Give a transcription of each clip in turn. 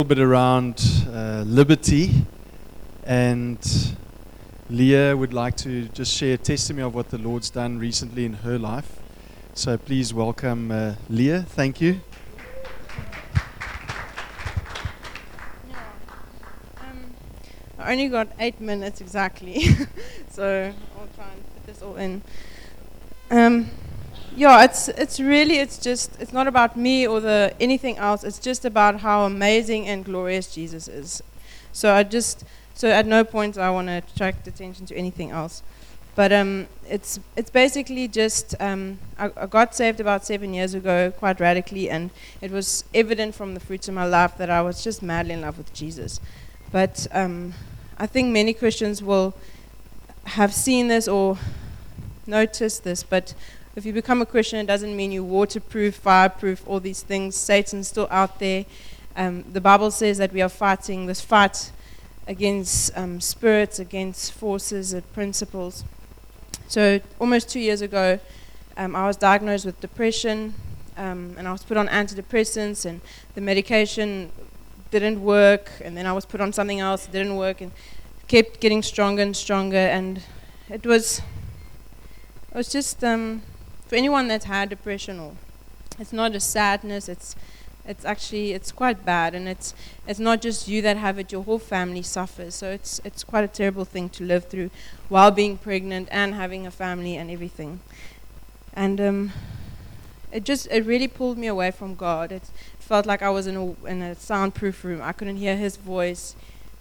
Bit around liberty, and Leah would like to just share a testimony of what the Lord's done recently in her life. So please welcome Leah. Thank you. I only got 8 minutes exactly, so I'll try and fit this all in. It's not about me or anything else. It's just about how amazing and glorious Jesus is. So at no point I want to attract attention to anything else. But it's basically just I got saved about 7 years ago, quite radically, and it was evident from the fruits of my life that I was just madly in love with Jesus. But I think many Christians will have seen this or noticed this, but if you become a Christian, it doesn't mean you're waterproof, fireproof, all these things. Satan's still out there. The Bible says that we are fighting this fight against spirits, against forces and principles. So almost 2 years ago, I was diagnosed with depression, and I was put on antidepressants, and the medication didn't work, and then I was put on something else, it didn't work, and kept getting stronger and stronger, and it was just for anyone that's had depression, or it's not a sadness, it's quite bad, and it's not just you that have it, your whole family suffers. So it's quite a terrible thing to live through while being pregnant and having a family and everything. And it really pulled me away from God. It felt like I was in a soundproof room. I couldn't hear His voice.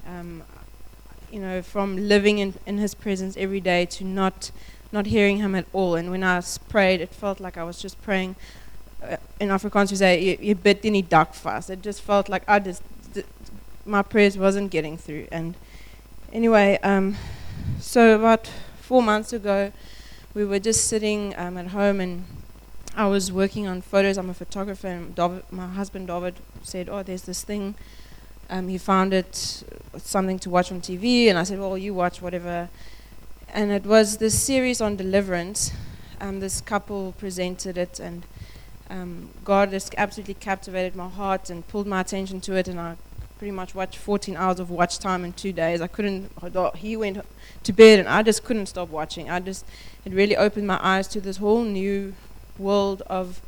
From living in His presence every day to not hearing Him at all. And when I prayed, it felt like I was just praying. In Afrikaans we say, "You bid in die dak vas." It just felt like my prayers wasn't getting through. And anyway, so about 4 months ago, we were just sitting at home, and I was working on photos. I'm a photographer, and my husband David said, "Oh, there's this thing. He found it, something to watch on TV." And I said, "Well, you watch whatever." And it was this series on deliverance. This couple presented it, and God just absolutely captivated my heart and pulled my attention to it, and I pretty much watched 14 hours of watch time in 2 days. I couldn't. He went to bed, and I just couldn't stop watching. It really opened my eyes to this whole new world of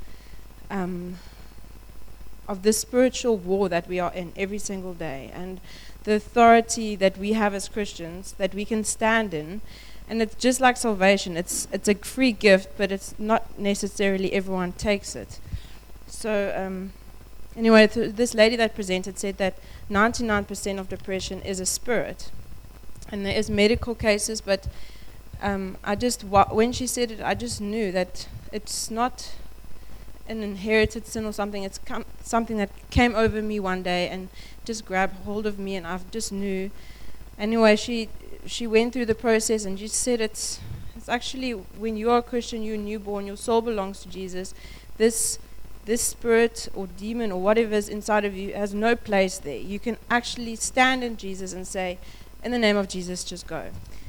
this spiritual war that we are in every single day, and the authority that we have as Christians that we can stand in. And it's just like salvation. It's a free gift, but it's not necessarily everyone takes it. So anyway, this lady that presented said that 99% of depression is a spirit. And there is medical cases, but when she said it, I just knew that it's not an inherited sin or something. It's something that came over me one day and just grabbed hold of me, and I just knew. Anyway, she went through the process, and she said it's actually, when you are a Christian, you're newborn, your soul belongs to Jesus. This spirit or demon or whatever is inside of you has no place there. You can actually stand in Jesus and say, "In the name of Jesus, just go."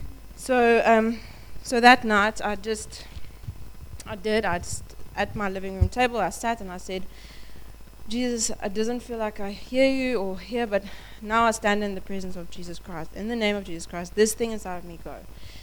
So that night, at my living room table, I sat and I said, "Jesus, it doesn't feel like I hear you or hear, but now I stand in the presence of Jesus Christ. In the name of Jesus Christ, this thing inside of me, go."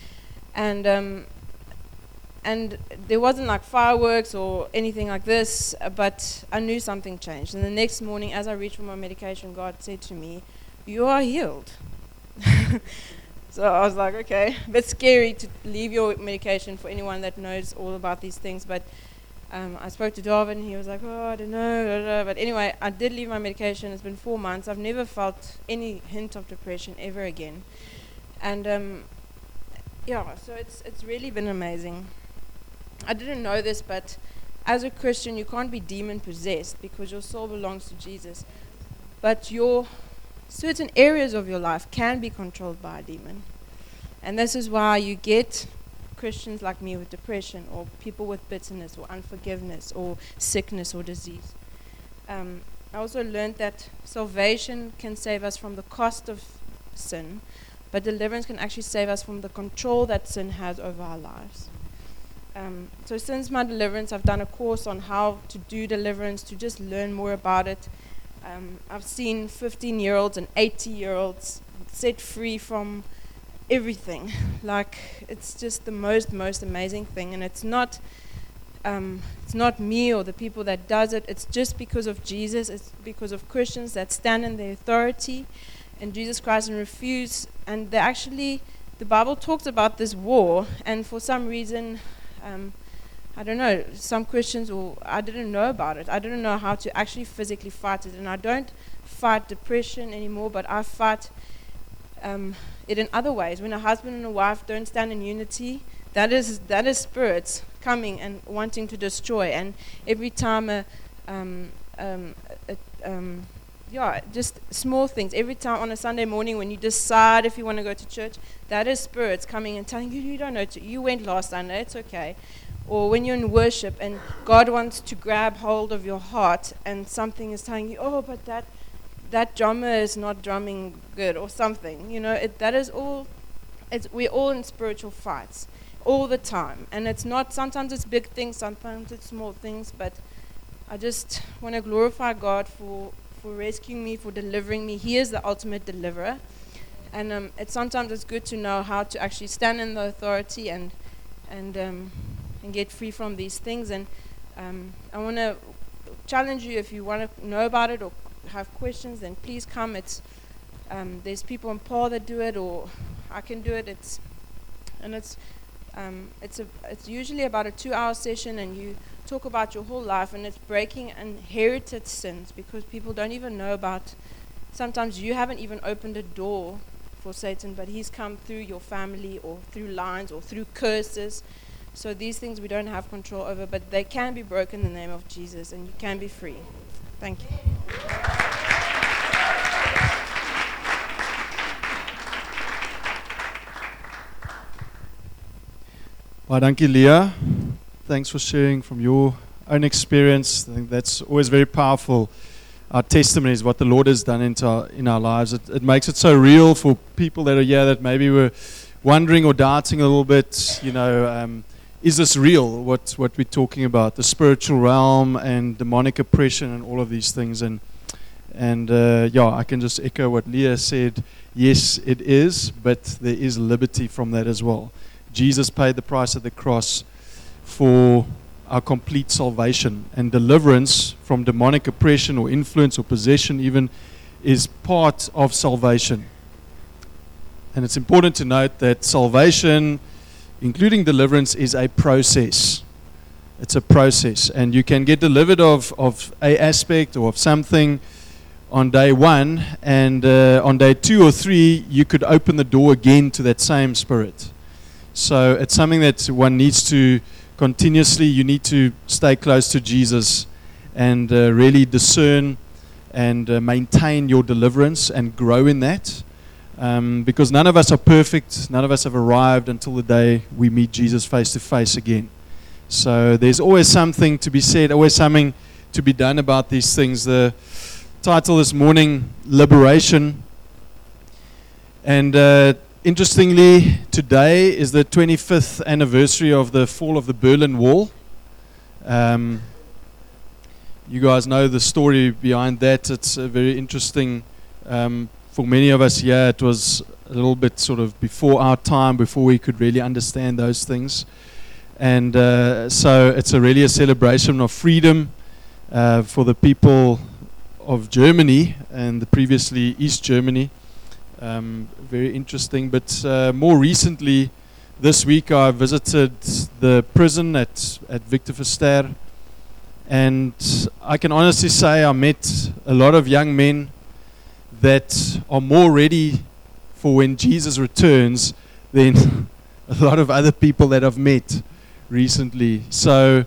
And there wasn't like fireworks or anything like this, but I knew something changed. And the next morning, as I reached for my medication, God said to me, "You are healed." So I was like, okay, a bit scary to leave your medication for anyone that knows all about these things, but I spoke to David, and he was like, "Oh, I don't know, blah, blah." But anyway, I did leave my medication. It's been 4 months. I've never felt any hint of depression ever again. And so it's really been amazing. I didn't know this, but as a Christian, you can't be demon-possessed because your soul belongs to Jesus. But your certain areas of your life can be controlled by a demon. And this is why you get Christians like me with depression, or people with bitterness or unforgiveness or sickness or disease. I also learned that salvation can save us from the cost of sin, but deliverance can actually save us from the control that sin has over our lives. So since my deliverance, I've done a course on how to do deliverance, to just learn more about it. I've seen 15-year-olds and 80-year-olds set free from everything. Like, it's just the most amazing thing, and it's not me or the people that does it. It's just because of Jesus. It's because of Christians that stand in their authority in Jesus Christ and refuse. And the Bible talks about this war, and for some reason, I don't know, some Christians, or I didn't know about it. I didn't know how to actually physically fight it, and I don't fight depression anymore, but I fight it in other ways. When a husband and a wife don't stand in unity, that is spirits coming and wanting to destroy. And every time just small things. Every time on a Sunday morning when you decide if you want to go to church, that is spirits coming and telling you, you don't know, you went last Sunday, it's okay. Or when you're in worship and God wants to grab hold of your heart and something is telling you, oh, but that drummer is not drumming good or something. You know, that is all. We're all in spiritual fights all the time. And it's not, sometimes it's big things, sometimes it's small things, but I just want to glorify God for rescuing me, for delivering me. He is the ultimate deliverer. And sometimes it's good to know how to actually stand in the authority and get free from these things. And I want to challenge you, if you want to know about it or have questions, then please come. There's people in Paul that do it, or I can do it. It's usually about a 2-hour session, and you talk about your whole life, and it's breaking inherited sins, because people don't even know about. Sometimes you haven't even opened a door for Satan, but he's come through your family or through lines or through curses. So these things we don't have control over, but they can be broken in the name of Jesus, and you can be free. Thank you. Well, thank you, Leah. Thanks for sharing from your own experience. I think that's always very powerful. Our testimony is what the Lord has done in our lives. It makes it so real for people that are here that maybe were wondering or doubting a little bit, is this real, what we're talking about, the spiritual realm and demonic oppression and all of these things. And I can just echo what Leah said. Yes, it is, but there is liberty from that as well. Jesus paid the price at the cross for our complete salvation, and deliverance from demonic oppression or influence or possession even is part of salvation. And it's important to note that salvation, including deliverance, is a process. It's a process, and you can get delivered of a aspect or of something on day 1, and on day 2 or 3 you could open the door again to that same spirit. So it's something that one needs to continuously, you need to stay close to Jesus and really discern and maintain your deliverance and grow in that. Because none of us are perfect, none of us have arrived until the day we meet Jesus face to face again. So there's always something to be said, always something to be done about these things. The title this morning, Liberation. And interestingly, today is the 25th anniversary of the fall of the Berlin Wall. You guys know the story behind that. It's very interesting. For many of us here, it was a little bit sort of before our time, before we could really understand those things. And so it's really a celebration of freedom for the people of Germany and the previously East Germany. Very interesting. But more recently, this week I visited the prison at Victor Verster, and I can honestly say I met a lot of young men that are more ready for when Jesus returns than a lot of other people that I've met recently. So,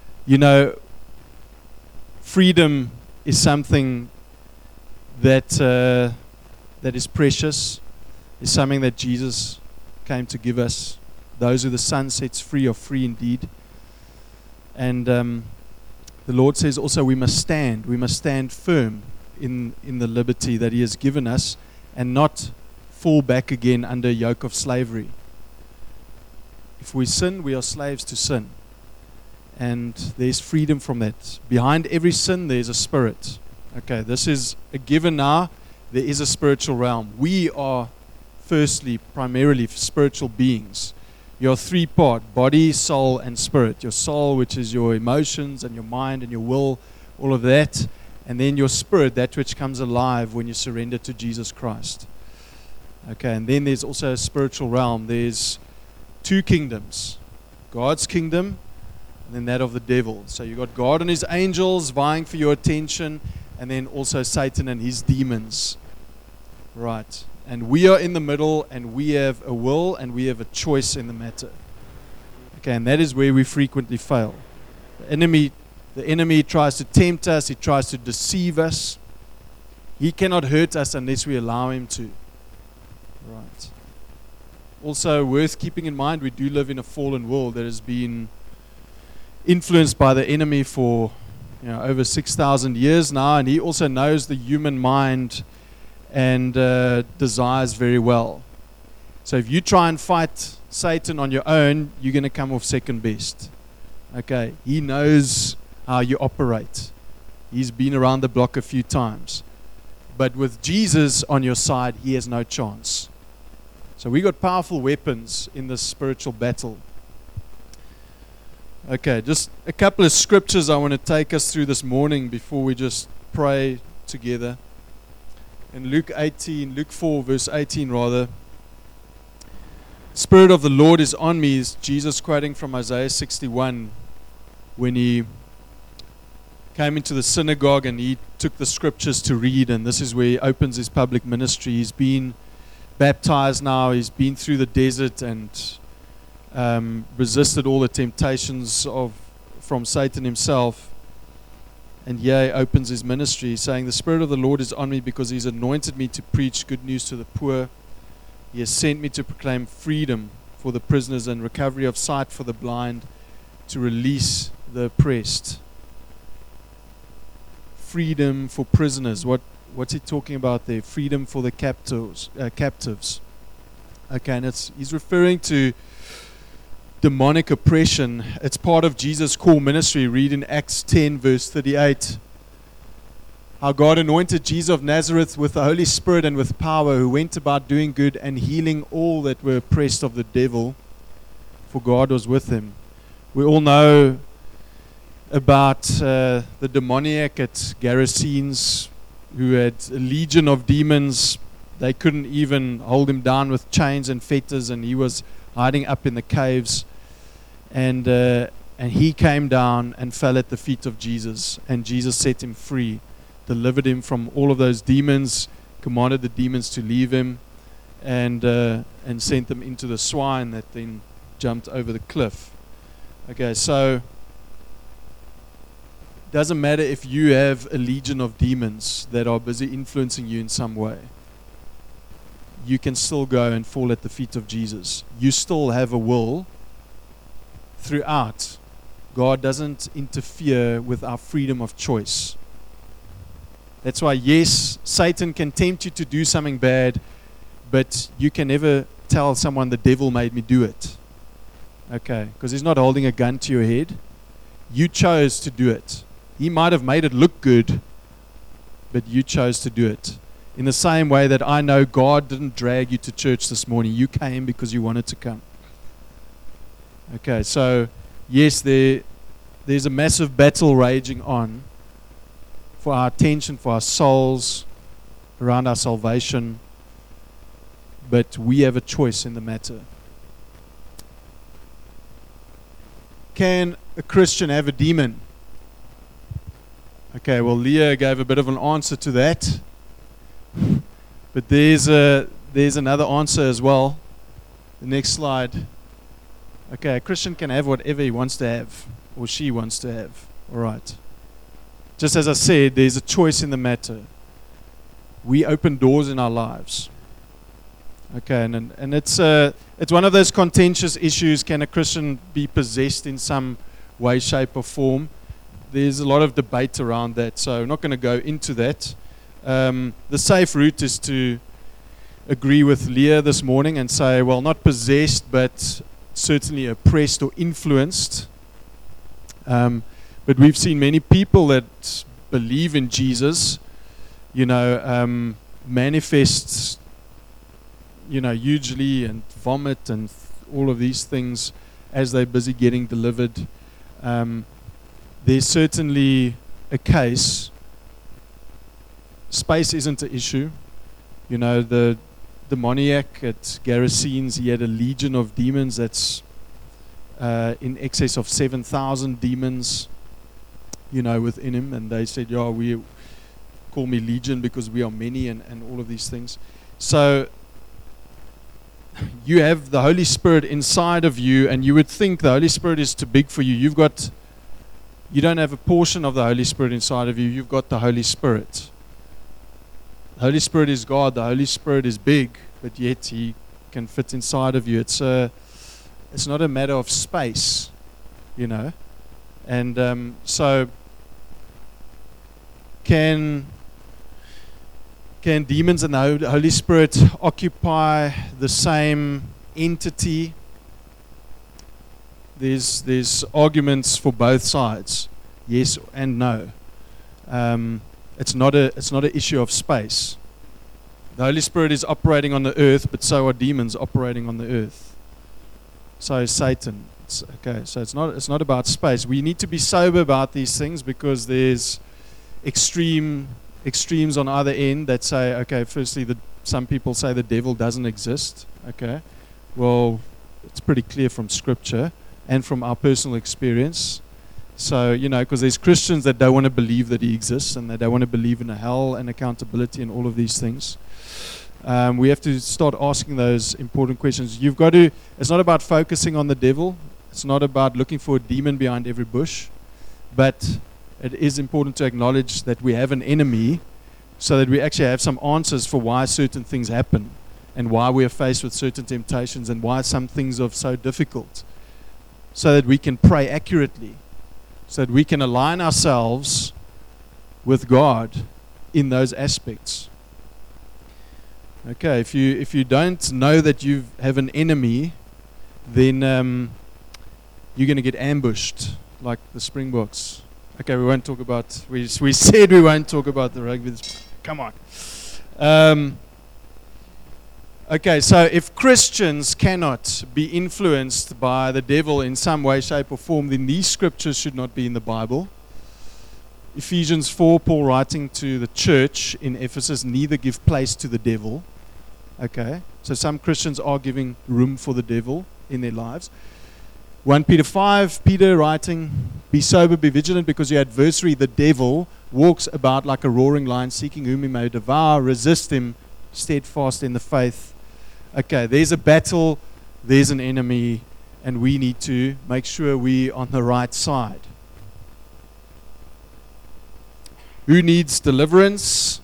freedom is something that is precious, is something that Jesus came to give us. Those who the Son sets free are free indeed. And the Lord says also we must stand firm in the liberty that He has given us, and not fall back again under a yoke of slavery. If we sin, we are slaves to sin. And there's freedom from that. Behind every sin, there's a spirit. Okay, this is a given now. There is a spiritual realm. We are, firstly, primarily spiritual beings. You're three-part, body, soul, and spirit. Your soul, which is your emotions and your mind and your will, all of that. And then your spirit, that which comes alive when you surrender to Jesus Christ. Okay, and then there's also a spiritual realm. There's two kingdoms. God's kingdom and then that of the devil. So you've got God and his angels vying for your attention, and then also Satan and his demons. Right. And we are in the middle, and we have a will and we have a choice in the matter. Okay, and that is where we frequently fail. The enemy tries to tempt us, he tries to deceive us. He cannot hurt us unless we allow him to. Right. Also, worth keeping in mind, we do live in a fallen world that has been influenced by the enemy for over 6,000 years now, and he also knows the human mind and desires very well. So if you try and fight Satan on your own, you're going to come off second best. Okay, he knows how you operate. He's been around the block a few times. But with Jesus on your side, he has no chance. So we got powerful weapons in this spiritual battle. Okay, just a couple of scriptures I want to take us through this morning before we just pray together. In Luke 4, verse 18 rather. Spirit of the Lord is on me, is Jesus quoting from Isaiah 61 when he came into the synagogue and he took the scriptures to read, and this is where he opens his public ministry. He's been baptized now, he's been through the desert and resisted all the temptations from Satan himself. And here he opens his ministry saying, the Spirit of the Lord is on me because he's anointed me to preach good news to the poor. He has sent me to proclaim freedom for the prisoners and recovery of sight for the blind, to release the oppressed. Freedom for prisoners. What's he talking about there? Freedom for the captives. Okay, and he's referring to demonic oppression. It's part of Jesus' core ministry. Read in Acts 10, verse 38. How God anointed Jesus of Nazareth with the Holy Spirit and with power, who went about doing good and healing all that were oppressed of the devil, for God was with him. We all know about the demoniac at Gerasenes, who had a legion of demons. They couldn't even hold him down with chains and fetters, and he was hiding up in the caves. And he came down and fell at the feet of Jesus, and Jesus set him free, delivered him from all of those demons, commanded the demons to leave him, and sent them into the swine that then jumped over the cliff. Okay, so it doesn't matter if you have a legion of demons that are busy influencing you in some way. You can still go and fall at the feet of Jesus. You still have a will throughout. God doesn't interfere with our freedom of choice. That's why, yes, Satan can tempt you to do something bad, but you can never tell someone the devil made me do it. Okay, because he's not holding a gun to your head. You chose to do it. He might have made it look good, but you chose to do it. In the same way that I know God didn't drag you to church this morning. You came because you wanted to come. Okay, so yes, there's a massive battle raging on for our attention, for our souls, around our salvation. But we have a choice in the matter. Can a Christian have a demon? Okay, well, Leah gave a bit of an answer to that. But there's another answer as well. The next slide. Okay, a Christian can have whatever he wants to have, or she wants to have. All right. Just as I said, there's a choice in the matter. We open doors in our lives. Okay, and it's one of those contentious issues. Can a Christian be possessed in some way, shape, or form? There's a lot of debate around that, so I'm not going to go into that. The safe route is to agree with Leah this morning and say, well, not possessed, but certainly oppressed or influenced. But we've seen many people that believe in Jesus, manifests, hugely, and vomit and all of these things as they're busy getting delivered. There's certainly a case. Space isn't an issue. The demoniac at Gerasenes, he had a legion of demons that's in excess of 7,000 demons, within him. And they said, we call me legion because we are many, and all of these things. So you have the Holy Spirit inside of you, and you would think the Holy Spirit is too big for you. You don't have a portion of the Holy Spirit inside of you. You've got the Holy Spirit. The Holy Spirit is God. The Holy Spirit is big, but yet He can fit inside of you. It's not a matter of space, And so can demons and the Holy Spirit occupy the same entity? There's arguments for both sides, yes and no. It's not an issue of space. The Holy Spirit is operating on the earth, but so are demons operating on the earth. So is Satan. So it's not about space. We need to be sober about these things, because there's extremes on either end that say, okay, firstly, some people say the devil doesn't exist. Okay, well, it's pretty clear from Scripture and from our personal experience. So, because there's Christians that don't want to believe that He exists, and they don't want to believe in a hell and accountability and all of these things. We have to start asking those important questions. It's not about focusing on the devil. It's not about looking for a demon behind every bush. But it is important to acknowledge that we have an enemy, so that we actually have some answers for why certain things happen, and why we are faced with certain temptations, and why some things are so difficult, so that we can pray accurately, so that we can align ourselves with God in those aspects. Okay, if you don't know that you have an enemy, then you're going to get ambushed like the Springboks. Okay, we won't talk about. We said we won't talk about the rugby. Come on. Okay, so if Christians cannot be influenced by the devil in some way, shape, or form, then these scriptures should not be in the Bible. Ephesians 4, Paul writing to the church in Ephesus, neither give place to the devil. Okay, so some Christians are giving room for the devil in their lives. 1 Peter 5, Peter writing, be sober, be vigilant, because your adversary, the devil, walks about like a roaring lion, seeking whom he may devour. Resist him, steadfast in the faith. Okay, there's a battle, there's an enemy, and we need to make sure we're on the right side. Who needs deliverance?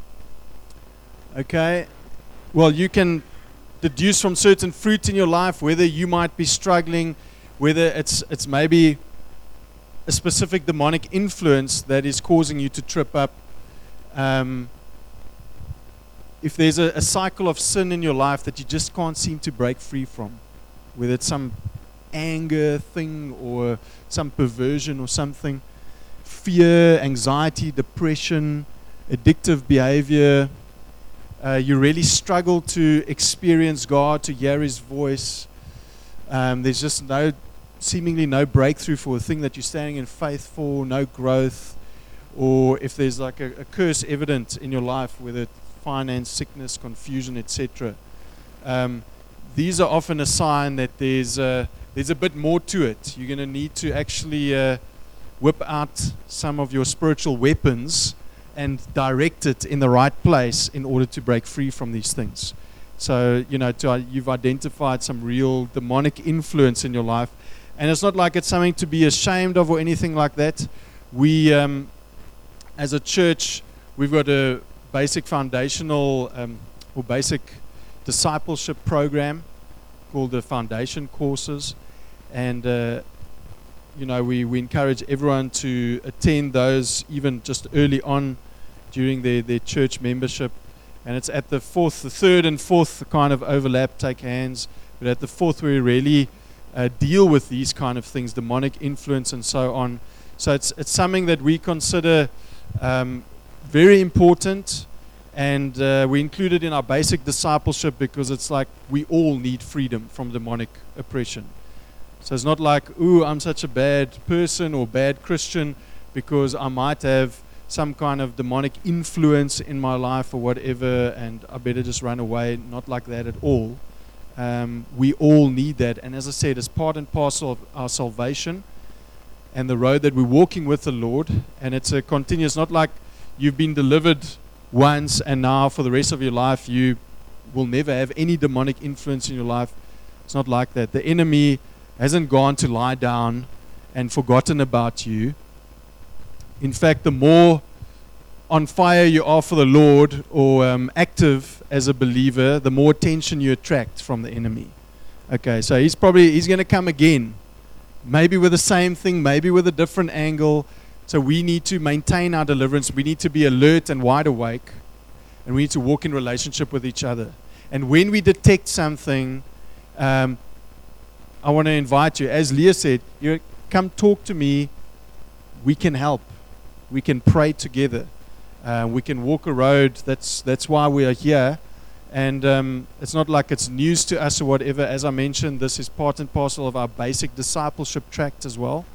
Okay, well, you can deduce from certain fruit in your life whether you might be struggling, whether it's maybe a specific demonic influence that is causing you to trip up. If there's a cycle of sin in your life that you just can't seem to break free from, whether it's some anger thing or some perversion or something, fear, anxiety, depression, addictive behavior, you really struggle to experience God, to hear His voice. There's just seemingly no breakthrough for a thing that you're standing in faith for, no growth, or if there's like a curse evident in your life, whether it's finance, sickness, confusion, etc. These are often a sign that there's a bit more to it. You're going to need to actually whip out some of your spiritual weapons and direct it in the right place in order to break free from these things. So, you've identified some real demonic influence in your life. And it's not like it's something to be ashamed of or anything like that. We, as a church, we've got a basic foundational or basic discipleship program called the Foundation Courses. And, we encourage everyone to attend those even just early on during their church membership. And it's at the third and fourth kind of overlap, take hands. But at the fourth, we really deal with these kind of things, demonic influence and so on. So it's something that we consider Very important, and we include it in our basic discipleship because it's like we all need freedom from demonic oppression. So it's not like, ooh, I'm such a bad person or bad Christian because I might have some kind of demonic influence in my life or whatever, and I better just run away. Not like that at all. We all need that, and as I said, it's part and parcel of our salvation and the road that we're walking with the Lord, and it's a continuous, not like you've been delivered once and now for the rest of your life you will never have any demonic influence in your life. It's not like that. The enemy hasn't gone to lie down and forgotten about you. In fact, the more on fire you are for the Lord or active as a believer, the more attention you attract from the enemy. Okay, so he's going to come again, maybe with the same thing, maybe with a different angle. So we need to maintain our deliverance. We need to be alert and wide awake, and we need to walk in relationship with each other. And when we detect something, I want to invite you, as Leah said, come talk to me. We can help. We can pray together. We can walk a road. That's why we are here. And it's not like it's news to us or whatever. As I mentioned, this is part and parcel of our basic discipleship tract as well.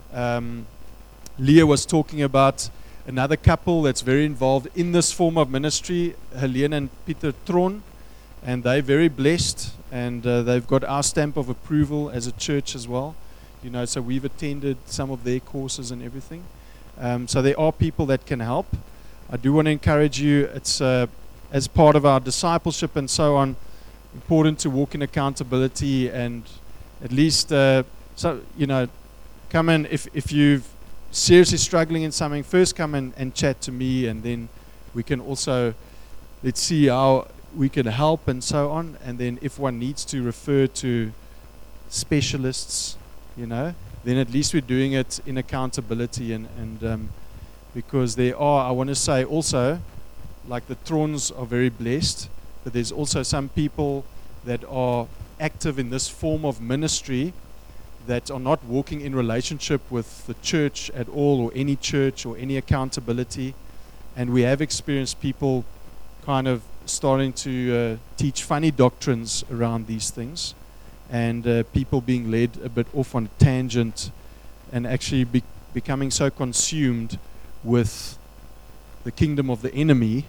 Leah was talking about another couple that's very involved in this form of ministry, Helene and Peter Tron, and they're very blessed, and they've got our stamp of approval as a church as well. So we've attended some of their courses and everything. So there are people that can help. I do want to encourage you, it's as part of our discipleship and so on, important to walk in accountability, and at least, come in if you've seriously struggling in something, first come in and chat to me, and then we can also, let's see how we can help and so on, and then if one needs to refer to specialists, then at least we're doing it in accountability, and because there are, I want to say also, like the Trons are very blessed, but there's also some people that are active in this form of ministry that are not walking in relationship with the church at all, or any church or any accountability. And we have experienced people kind of starting to teach funny doctrines around these things, and people being led a bit off on a tangent and actually becoming so consumed with the kingdom of the enemy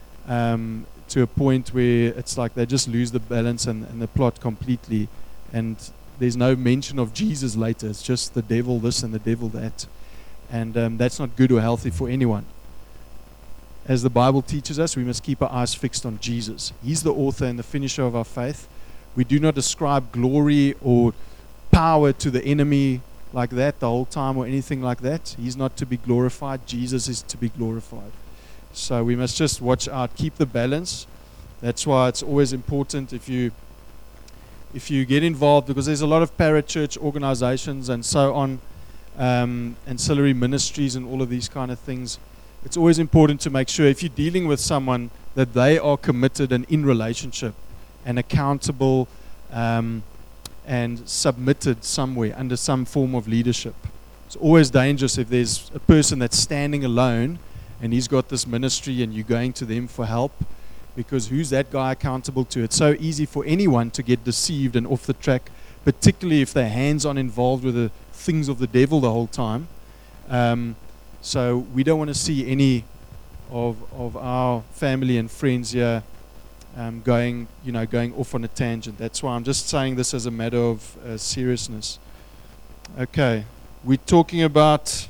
to a point where it's like they just lose the balance and the plot completely, and there's no mention of Jesus later. It's just the devil this and the devil that, and that's not good or healthy for anyone. As the Bible teaches us, we must keep our eyes fixed on Jesus. He's the author and the finisher of our faith. We do not ascribe glory or power to the enemy like that the whole time or anything like that. He's not to be glorified. Jesus is to be glorified. So we must just watch out, keep the balance. That's why it's always important if you get involved, because there's a lot of parachurch organizations and so on, ancillary ministries and all of these kind of things. It's always important to make sure if you're dealing with someone that they are committed and in relationship and accountable and submitted somewhere under some form of leadership. It's always dangerous if there's a person that's standing alone and he's got this ministry and you're going to them for help, because who's that guy accountable to? It's so easy for anyone to get deceived and off the track, particularly if they're hands-on involved with the things of the devil the whole time. So we don't want to see any of our family and friends here going off on a tangent. That's why I'm just saying this as a matter of seriousness. Okay, we're talking about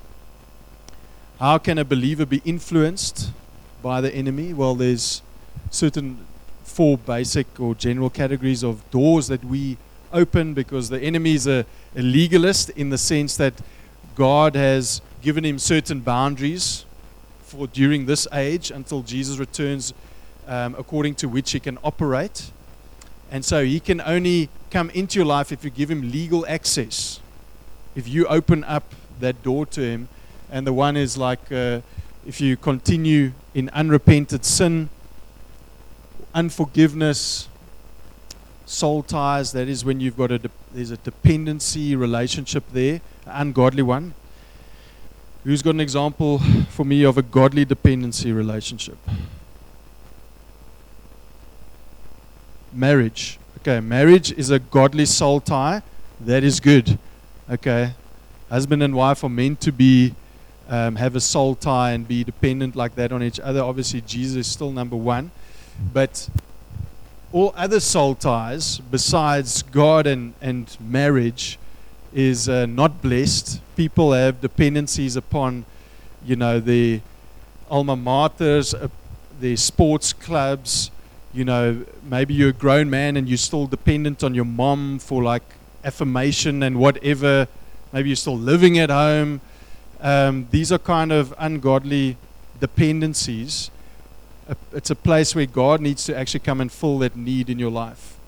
how can a believer be influenced by the enemy? Well, there's certain 4 basic or general categories of doors that we open, because the enemy is a legalist in the sense that God has given him certain boundaries for during this age until Jesus returns, according to which he can operate. And so he can only come into your life if you give him legal access, if you open up that door to him. And the one is like if you continue in unrepented sin, unforgiveness, soul ties, that is when you've got there's a dependency relationship there, an ungodly one. Who's got an example for me of a godly dependency relationship? Marriage. Okay, marriage is a godly soul tie. That is good. Okay, husband and wife are meant to be have a soul tie and be dependent like that on each other. Obviously, Jesus is still number one, but all other soul ties besides God and marriage is not blessed. People have dependencies upon, their alma maters, their sports clubs. Maybe you're a grown man and you're still dependent on your mom for like affirmation and whatever. Maybe you're still living at home. These are kind of ungodly dependencies. It's a place where God needs to actually come and fill that need in your life.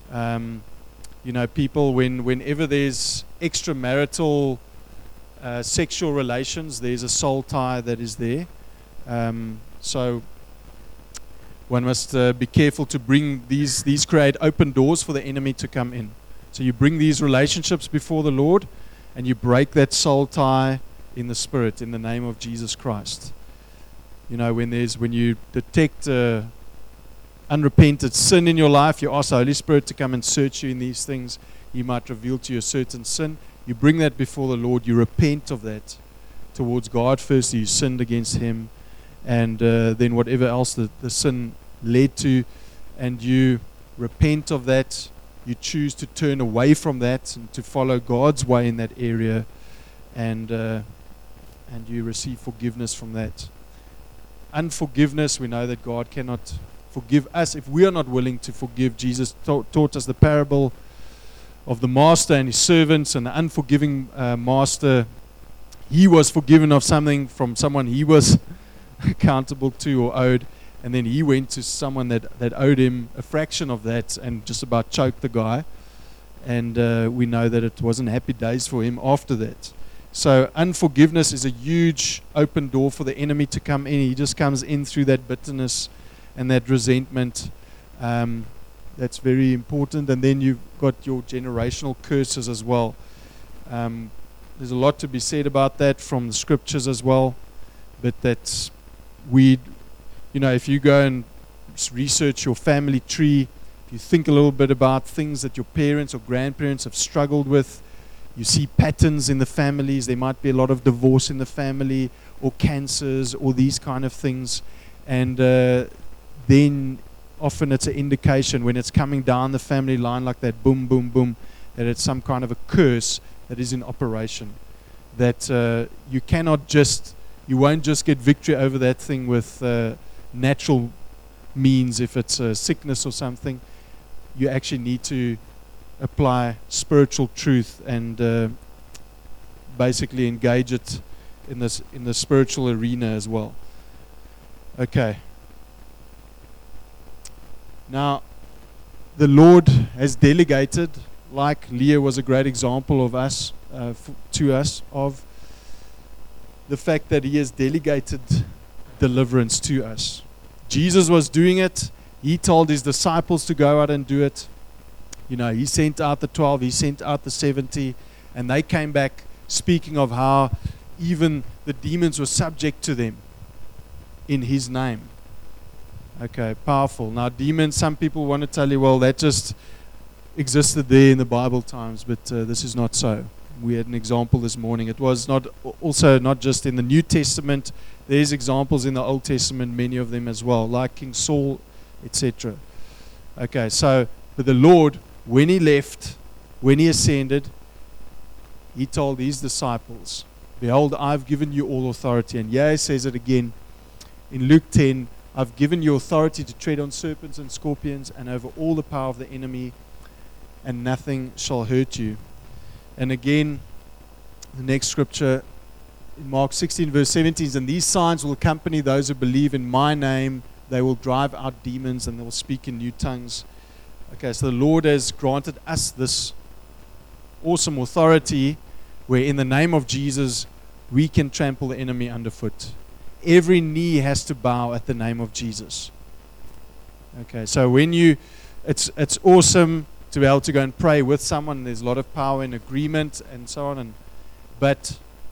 People, whenever there's extramarital sexual relations, there's a soul tie that is there. So one must be careful to bring these create open doors for the enemy to come in. So you bring these relationships before the Lord, and you break that soul tie in the Spirit in the name of Jesus Christ. When you detect unrepented sin in your life, you ask the Holy Spirit to come and search you in these things. He might reveal to you a certain sin. You bring that before the Lord. You repent of that towards God first. You sinned against Him, and then whatever else the sin led to, and you repent of that. You choose to turn away from that and to follow God's way in that area, and you receive forgiveness from that. Unforgiveness, we know that God cannot forgive us if we are not willing to forgive. Jesus taught us the parable of the master and his servants, and the unforgiving master, he was forgiven of something from someone he was accountable to or owed, and then he went to someone that owed him a fraction of that and just about choked the guy, and we know that it wasn't happy days for him after that. So unforgiveness is a huge open door for the enemy to come in. He just comes in through that bitterness and that resentment. That's very important. And then you've got your generational curses as well. There's a lot to be said about that from the scriptures as well. But that's if you go and research your family tree, if you think a little bit about things that your parents or grandparents have struggled with, you see patterns in the families. There might be a lot of divorce in the family, or cancers, or these kind of things. And then often it's an indication when it's coming down the family line like that, boom, boom, boom, that it's some kind of a curse that is in operation. That you won't just get victory over that thing with natural means. If it's a sickness or something, you actually need to apply spiritual truth and basically engage it in the spiritual arena as well. Okay. Now, the Lord has delegated, like Leah was a great example of us, to us, of the fact that He has delegated deliverance to us. Jesus was doing it. He told His disciples to go out and do it. He sent out the 12, He sent out the 70, and they came back speaking of how even the demons were subject to them in His name. Okay, powerful. Now, demons, some people want to tell you, well, that just existed there in the Bible times, but this is not so. We had an example this morning. It was not just in the New Testament. There's examples in the Old Testament, many of them as well, like King Saul, etc. Okay, but the Lord, when He left, when He ascended, He told His disciples, behold, I've given you all authority. And He says it again in Luke 10, I've given you authority to tread on serpents and scorpions and over all the power of the enemy, and nothing shall hurt you. And again, the next scripture in Mark 16 verse 17 is, and these signs will accompany those who believe in my name. They will drive out demons and they will speak in new tongues. Okay, so the Lord has granted us this awesome authority where in the name of Jesus we can trample the enemy underfoot. Every knee has to bow at the name of Jesus. Okay, so it's awesome to be able to go and pray with someone. There's a lot of power in agreement and so on. But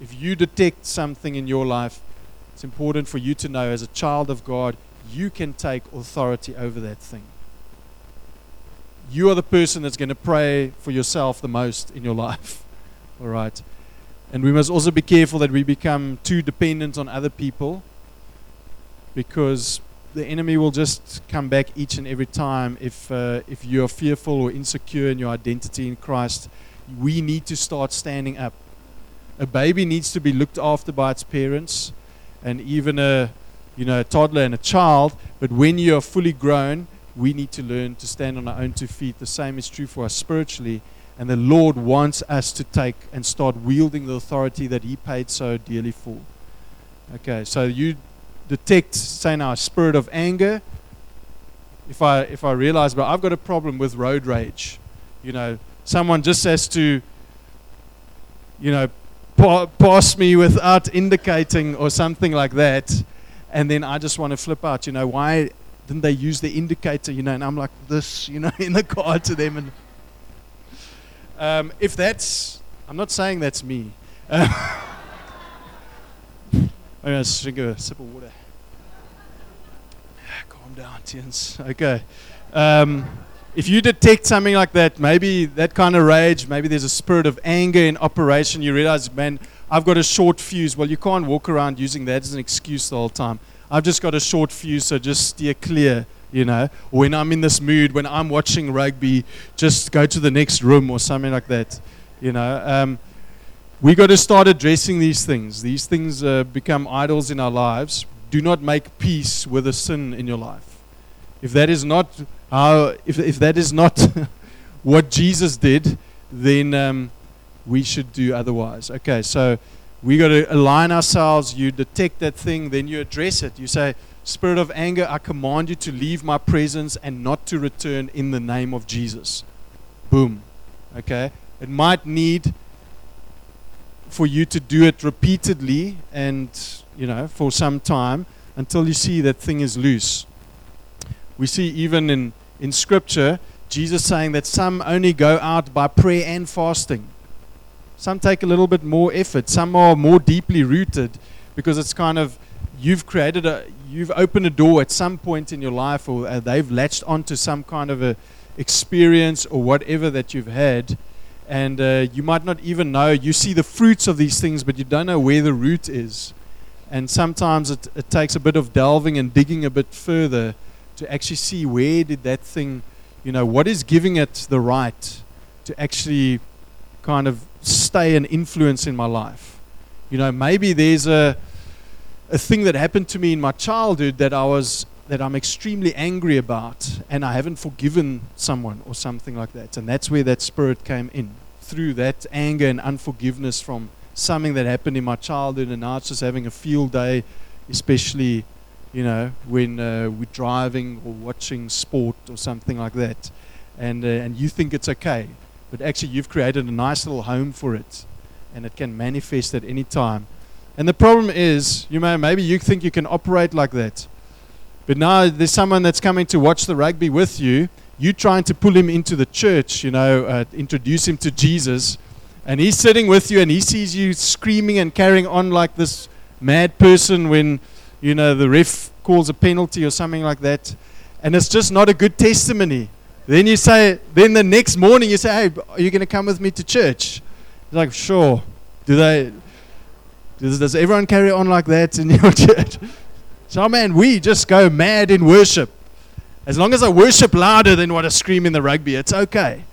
If you detect something in your life, it's important for you to know as a child of God, you can take authority over that thing. You are the person that's going to pray for yourself the most in your life. All right. And we must also be careful that we become too dependent on other people, because the enemy will just come back each and every time if you are fearful or insecure in your identity in Christ. We need to start standing up. A baby needs to be looked after by its parents, and even a toddler and a child. But when you are fully grown, we need to learn to stand on our own 2 feet. The same is true for us spiritually. And the Lord wants us to take and start wielding the authority that He paid so dearly for. Okay, so you detect, say now, a spirit of anger. If I realize, but I've got a problem with road rage, someone just has to, pass me without indicating or something like that, and then I just want to flip out. Why didn't they use the indicator? And I'm like this, in the car to them. And if that's, I'm not saying that's me. I'm going to drink a sip of water. Calm down, Tiens. Okay. If you detect something like that, maybe that kind of rage, maybe there's a spirit of anger in operation, you realize, man, I've got a short fuse. Well, you can't walk around using that as an excuse the whole time. I've just got a short fuse, so just steer clear, When I'm in this mood, when I'm watching rugby, just go to the next room or something like that, We got to start addressing these things. These things become idols in our lives. Do not make peace with a sin in your life. If that is not if that is not what Jesus did, then we should do otherwise. Okay, so we got to align ourselves. You detect that thing, then you address it. You say, Spirit of anger, I command you to leave my presence and not to return in the name of Jesus. Boom. Okay, it might need for you to do it repeatedly and, for some time until you see that thing is loose. We see even in Scripture, Jesus saying that some only go out by prayer and fasting. Some take a little bit more effort. Some are more deeply rooted because it's kind of, you've opened a door at some point in your life, or they've latched onto some kind of a experience or whatever that you've had. And you might not even know. You see the fruits of these things, but you don't know where the root is. And sometimes it takes a bit of delving and digging a bit further to actually see where did that thing, what is giving it the right to actually kind of stay an influence in my life. Maybe there's a thing that happened to me in my childhood that I'm extremely angry about, and I haven't forgiven someone or something like that. And that's where that spirit came in, through that anger and unforgiveness from something that happened in my childhood, and now it's just having a field day, especially, when we're driving or watching sport or something like that. And you think it's okay, but actually you've created a nice little home for it, and it can manifest at any time. And the problem is, maybe you think you can operate like that. But now there's someone that's coming to watch the rugby with you. You're trying to pull him into the church, introduce him to Jesus. And he's sitting with you and he sees you screaming and carrying on like this mad person when, the ref calls a penalty or something like that. And it's just not a good testimony. Then then the next morning you say, hey, are you going to come with me to church? He's like, sure. Does everyone carry on like that in your church? So, man, we just go mad in worship. As long as I worship louder than what I scream in the rugby, it's okay,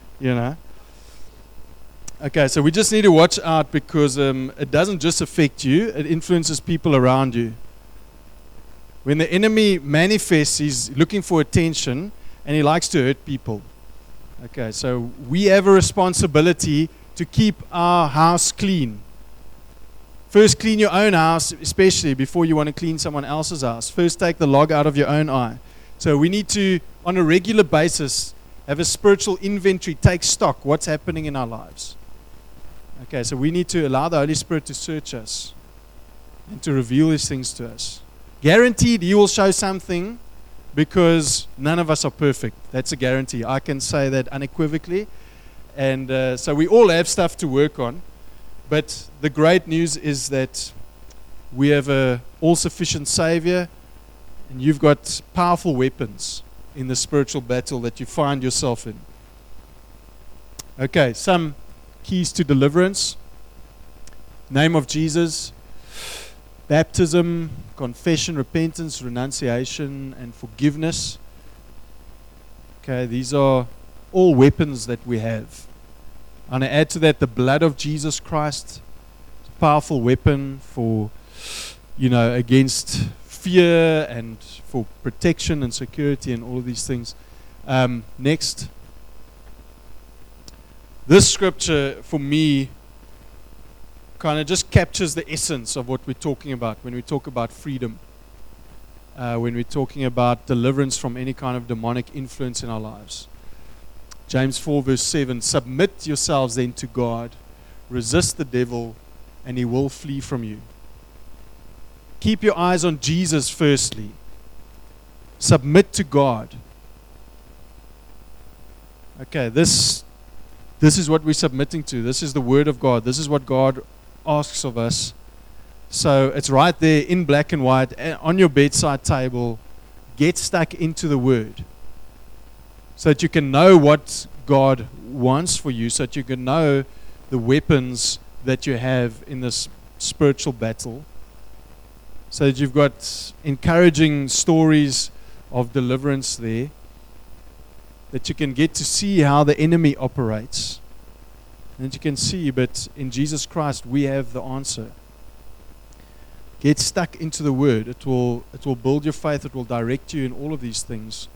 Okay, so we just need to watch out because it doesn't just affect you, it influences people around you. When the enemy manifests, he's looking for attention and he likes to hurt people. Okay, so we have a responsibility to keep our house clean. First, clean your own house, especially before you want to clean someone else's house. First, take the log out of your own eye. So we need to, on a regular basis, have a spiritual inventory, take stock, what's happening in our lives. Okay, so we need to allow the Holy Spirit to search us and to reveal these things to us. Guaranteed, He will show something because none of us are perfect. That's a guarantee. I can say that unequivocally. And so we all have stuff to work on. But the great news is that we have a all-sufficient Savior, and you've got powerful weapons in the spiritual battle that you find yourself in. Okay, some keys to deliverance. Name of Jesus, baptism, confession, repentance, renunciation, and forgiveness. Okay, these are all weapons that we have. And I add to that the blood of Jesus Christ, a powerful weapon for, against fear and for protection and security and all of these things. Next. This scripture, for me, kind of just captures the essence of what we're talking about when we talk about freedom. When we're talking about deliverance from any kind of demonic influence in our lives. James 4 verse 7, submit yourselves then to God, resist the devil, and he will flee from you. Keep your eyes on Jesus firstly. Submit to God. Okay, this is what we're submitting to. This is the Word of God. This is what God asks of us. So it's right there in black and white on your bedside table. Get stuck into the Word so that you can know what God wants for you, so that you can know the weapons that you have in this spiritual battle, so that you've got encouraging stories of deliverance there, that you can get to see how the enemy operates, and that you can see, but in Jesus Christ we have the answer. Get stuck into the Word. It will build your faith. It will direct you in all of these things.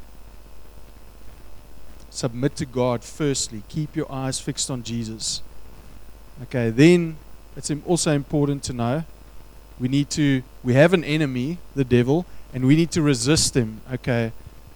Submit to God firstly. Keep your eyes fixed on Jesus. Okay, then it's also important to know we have an enemy, the devil, and we need to resist him. Okay.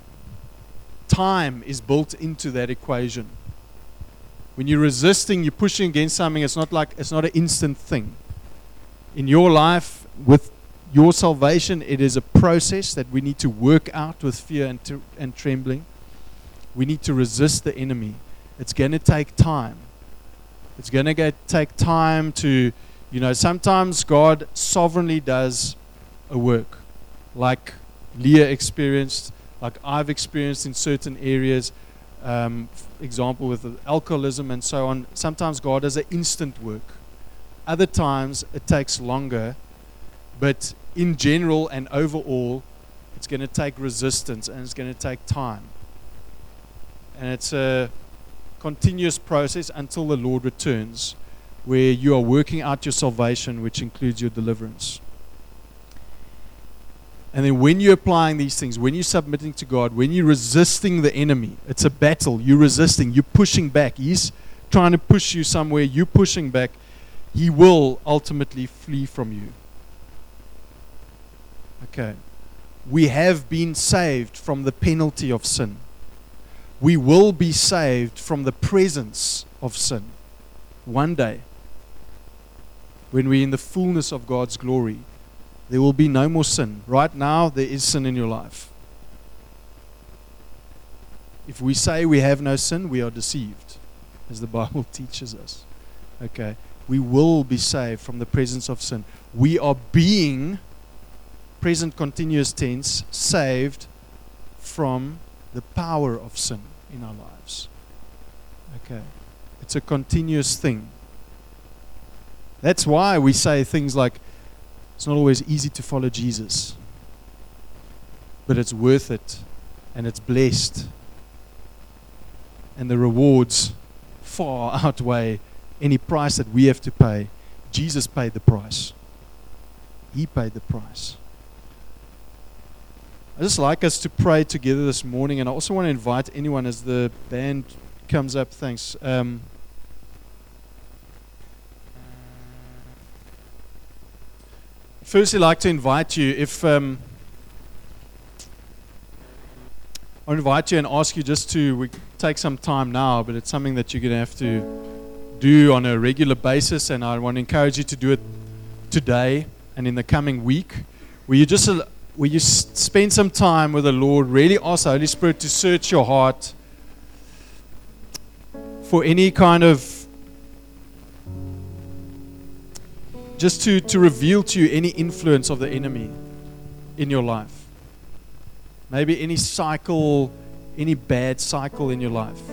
Time is built into that equation. When you're resisting, you're pushing against something, it's not an instant thing. In your life, with your salvation, it is a process that we need to work out with fear and trembling. We need to resist the enemy. It's going to take time. It's going to take time to, sometimes God sovereignly does a work, like Leah experienced, like I've experienced in certain areas, example with alcoholism and so on. Sometimes God does an instant work. Other times it takes longer, but in general and overall, it's going to take resistance and it's going to take time. And it's a continuous process until the Lord returns, where you are working out your salvation, which includes your deliverance. And then when you're applying these things, when you're submitting to God, when you're resisting the enemy, it's a battle. You're resisting, you're pushing back. He's trying to push you somewhere, you're pushing back. He will ultimately flee from you. Okay. We have been saved from the penalty of sin. We will be saved from the presence of sin one day. When we're in the fullness of God's glory, there will be no more sin. Right now, there is sin in your life. If we say we have no sin, we are deceived, as the Bible teaches us. Okay. We will be saved from the presence of sin. We are being, present continuous tense, saved from the power of sin in our lives. Okay. It's a continuous thing. That's why we say things like, it's not always easy to follow Jesus, but it's worth it, and it's blessed, and the rewards far outweigh any price that we have to pay. Jesus paid the price. He paid the price. I just like us to pray together this morning, and I also want to invite anyone as the band comes up. Thanks. Firstly, I'd like to invite you, I'll invite you and ask you just to take some time now, but it's something that you're going to have to do on a regular basis, and I want to encourage you to do it today and in the coming week, where you spend some time with the Lord, really ask the Holy Spirit to search your heart for any kind of just to reveal to you any influence of the enemy in your life. Maybe any cycle, any bad cycle in your life.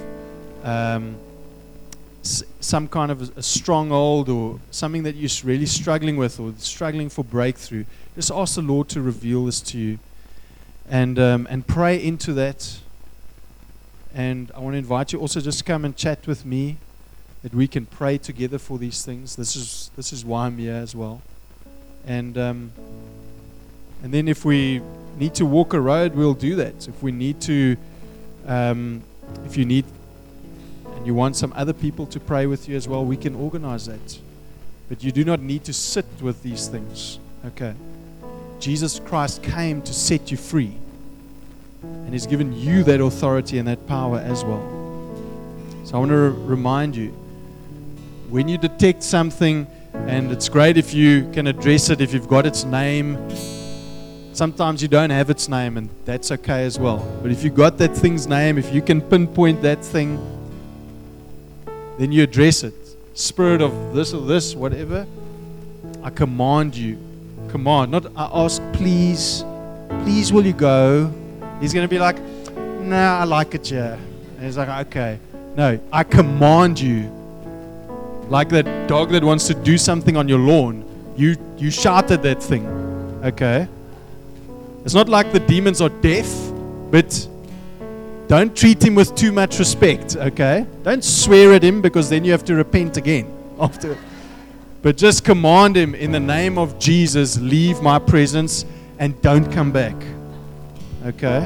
Some kind of a stronghold or something that you're really struggling with or struggling for breakthrough. Just ask the Lord to reveal this to you and pray into that. And I want to invite you also just come and chat with me, that we can pray together for these things. This is why I'm here as well. And then if we need to walk a road, we'll do that. If we need to, if you need and you want some other people to pray with you as well, we can organize that. But you do not need to sit with these things. Okay. Jesus Christ came to set you free. And He's given you that authority and that power as well. So I want to remind you, when you detect something, and it's great if you can address it, if you've got its name. Sometimes you don't have its name, and that's okay as well. But if you got that thing's name, if you can pinpoint that thing, then you address it. Spirit of this or this, whatever, I command you. Command, not I ask, please will you go? He's going to be like, nah, I like it here. And he's like, okay. No, I command you. Like that dog that wants to do something on your lawn. You shout at that thing. Okay? It's not like the demons are deaf, but don't treat him with too much respect. Okay? Don't swear at him, because then you have to repent again after. But just command him in the name of Jesus, leave my presence and don't come back. Okay?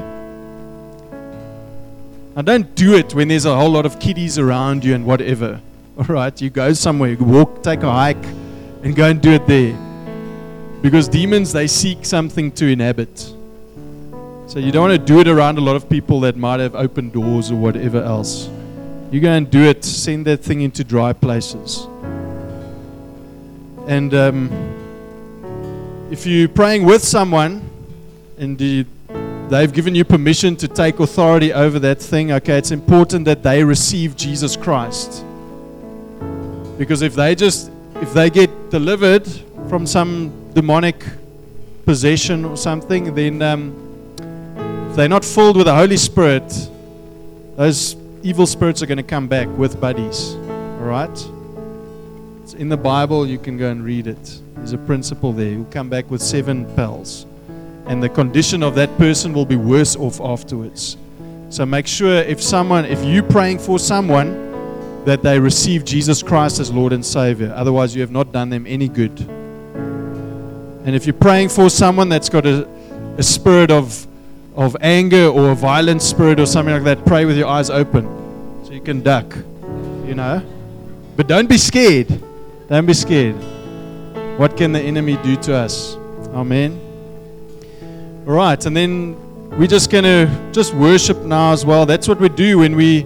Now don't do it when there's a whole lot of kiddies around you and whatever. Alright? You go somewhere, you walk, take a hike and go and do it there. Because demons, they seek something to inhabit. So you don't want to do it around a lot of people that might have open doors or whatever else. You go and do it, send that thing into dry places. And if you're praying with someone and they've given you permission to take authority over that thing, okay, it's important that they receive Jesus Christ. Because if they get delivered from some demonic possession or something, then if they're not filled with the Holy Spirit, those evil spirits are going to come back with buddies. Alright? It's in the Bible, you can go and read it. There's a principle there. You'll come back with 7 pals. And the condition of that person will be worse off afterwards. So make sure if you're praying for someone, that they receive Jesus Christ as Lord and Savior. Otherwise, you have not done them any good. And if you're praying for someone that's got a spirit of anger or a violent spirit or something like that, pray with your eyes open so you can duck, But don't be scared. Don't be scared. What can the enemy do to us? Amen. All right, and then we're just going to just worship now as well. That's what we do when we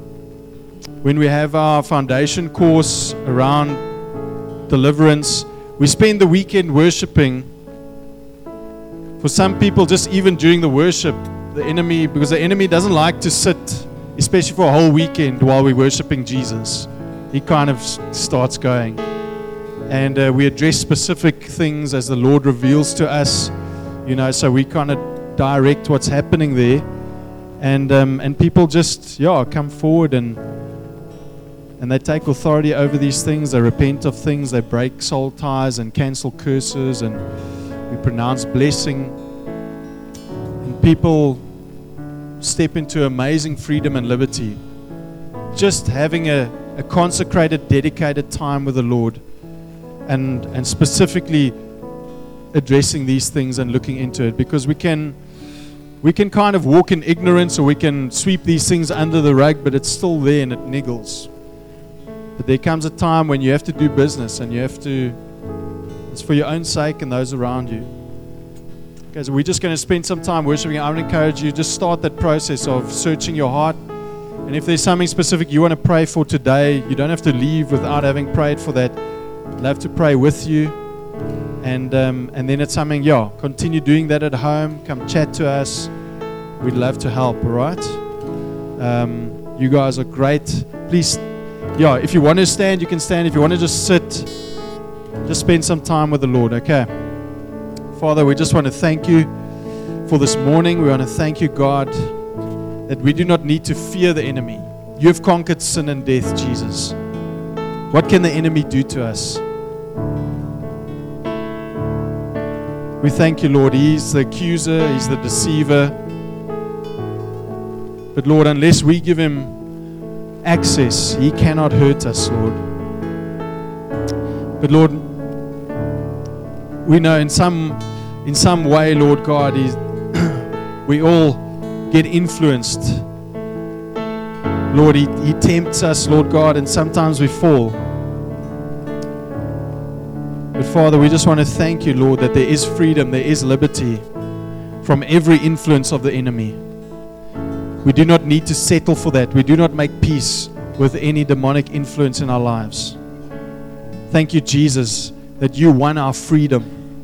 have our foundation course around deliverance. We spend the weekend worshiping. For some people, just even during the worship, because the enemy doesn't like to sit, especially for a whole weekend while we're worshiping Jesus. He kind of starts going. And we address specific things as the Lord reveals to us, so we kind of direct what's happening there. And people just, come forward and they take authority over these things. They repent of things. They break soul ties and cancel curses. And we pronounce blessing. And people step into amazing freedom and liberty. Just having a consecrated, dedicated time with the Lord. And specifically addressing these things and looking into it. Because we can kind of walk in ignorance, or we can sweep these things under the rug, but it's still there and it niggles. But there comes a time when you have to do business, and it's for your own sake and those around you. Okay, so we're just going to spend some time worshiping. I would encourage you, just start that process of searching your heart. And if there's something specific you want to pray for today, you don't have to leave without having prayed for that. I'd love to pray with you. And then it's something, continue doing that at home. Come chat to us. We'd love to help, all right? You guys are great. Please, if you want to stand, you can stand. If you want to just sit, Just spend some time with the Lord, okay? Father, we just want to thank you for this morning. We want to thank you, God, that we do not need to fear the enemy. You have conquered sin and death, Jesus. What can the enemy do to us? We thank you, Lord. He's the accuser, he's the deceiver. But Lord, unless we give him access, he cannot hurt us, Lord. But Lord, we know in some way, Lord God, we all get influenced. Lord, he tempts us, Lord God, and sometimes we fall. But Father, we just want to thank you, Lord, that there is freedom, there is liberty from every influence of the enemy. We do not need to settle for that. We do not make peace with any demonic influence in our lives. Thank you, Jesus, that you won our freedom.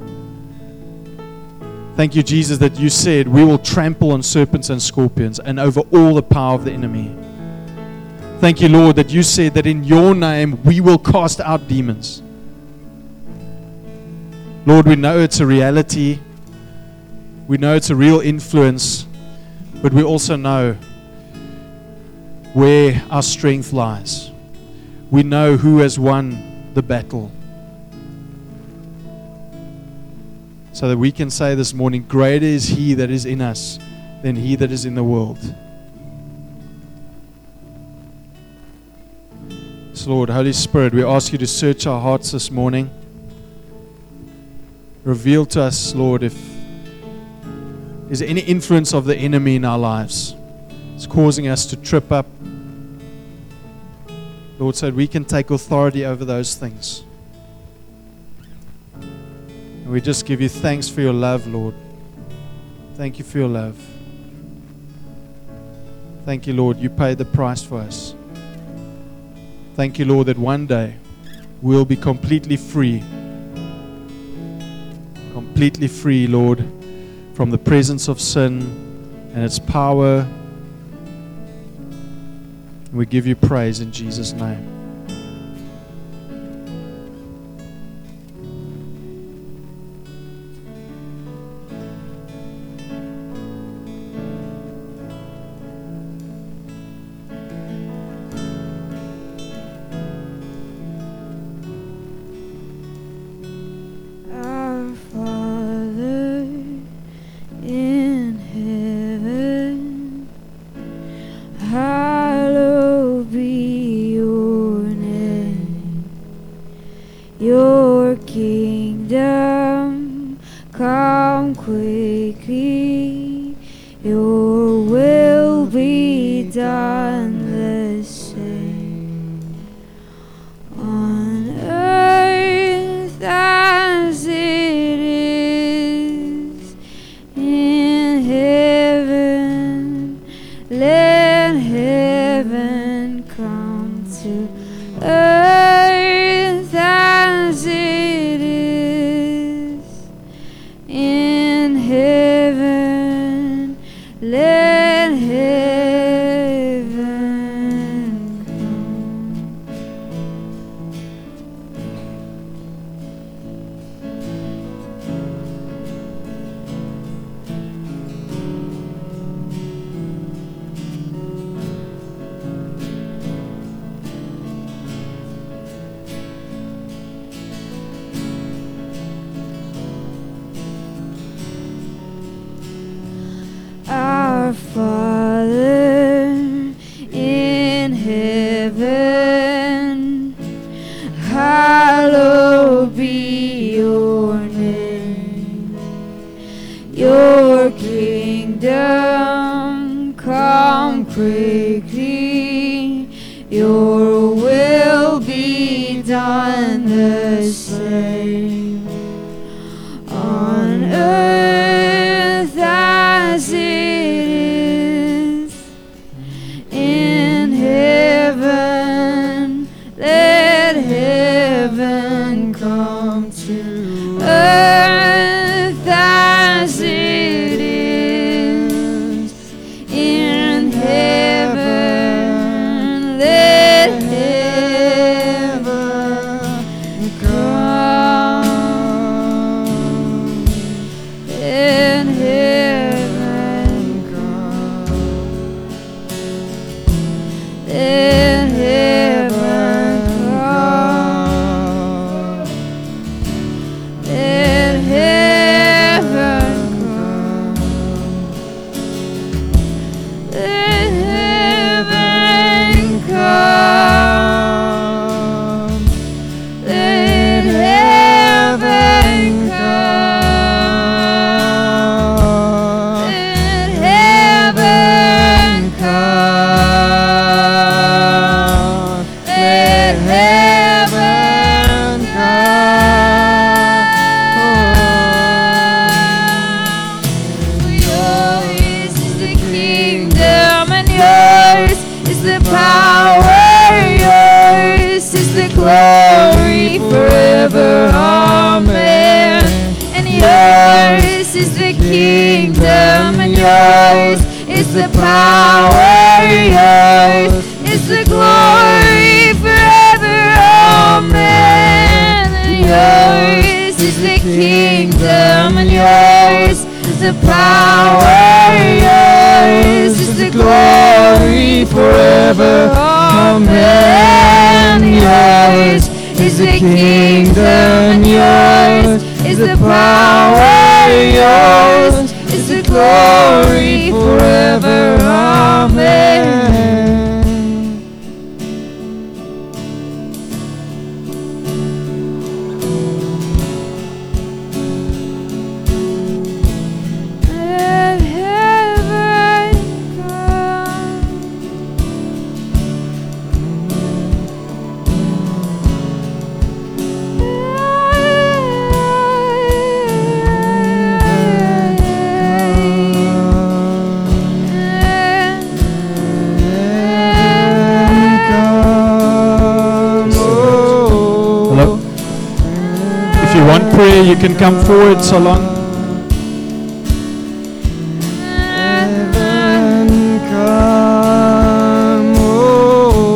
Thank you, Jesus, that you said we will trample on serpents and scorpions and over all the power of the enemy. Thank you, Lord, that you said that in your name we will cast out demons. Lord, we know it's a reality. We know it's a real influence. But we also know where our strength lies. We know who has won the battle. So that we can say this morning, greater is he that is in us than he that is in the world. So Lord, Holy Spirit, we ask you to search our hearts this morning. Reveal to us, Lord, if there's any influence of the enemy in our lives. It's causing us to trip up. Lord, so that we can take authority over those things. And we just give you thanks for your love, Lord. Thank you for your love. Thank you, Lord, you paid the price for us. Thank you, Lord, that one day we'll be completely free. Completely free, Lord, from the presence of sin and its power. We give you praise in Jesus' name. Let heaven come. let heaven come. Let heaven come. Let heaven come. Let heaven come. Let heaven come. Let heaven come. For yours is the kingdom, and yours is the power, yours is the glory forever. Amen. And yours is the kingdom, and yours is the power, yours is the glory forever. Amen. And yours is the kingdom, and yours is the power, yours is the glory forever. Amen. Yours is the kingdom, and yours is the power, yours is the glory forever. Amen. Let heaven come. Hello. If you want prayer, you can come forward so long.